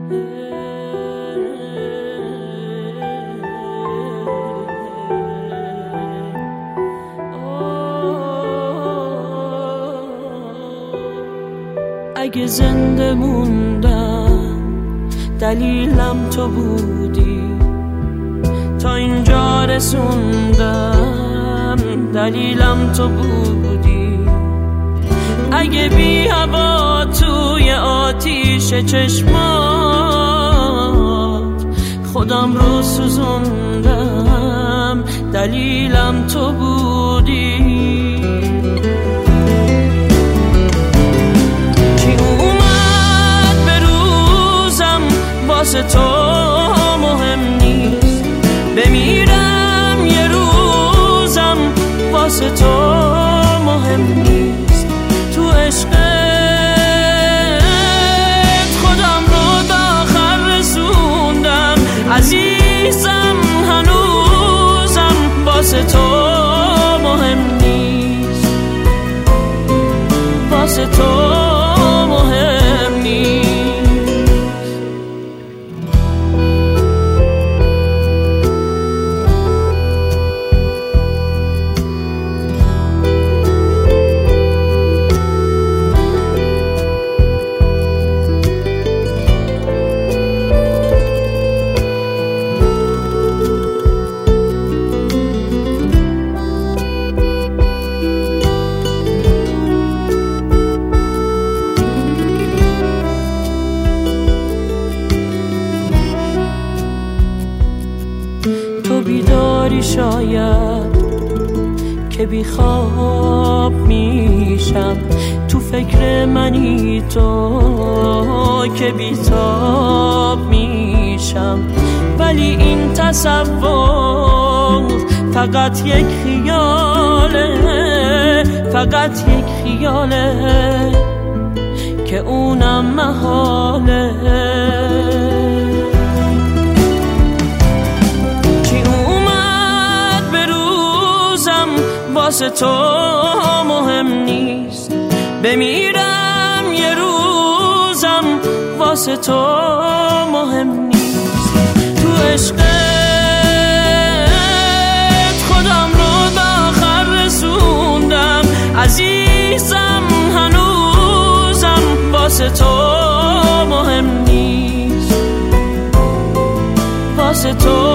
اگه زنده موندم دلیلم تو بودی، تا اینجا رسوندم دلیلم تو بودی. اگه بی هوا توی آتیش چشمات خودم رو سوزوندم دلیلم تو بودی. واسه تو مهم نیست، بمیرم یه روزم واسه تو مهم نیست. تو عشقت خودم رو داخل رسوندم، عزیزم هنوزم واسه تو مهم نیست، واسه تو مهم نیست. بیداری شاید که بی خواب میشم، تو فکر منی تو که بی تاب میشم. ولی این تصور فقط یک خیاله، فقط یک خیاله که اونم محاله. واسه تو مهم نیست، بمیرم یه روزم واسه تو مهم نیست. تو عشقت خودم رو داخل رسوندم، عزیزم هنوزم واسه تو مهم نیست، واسه تو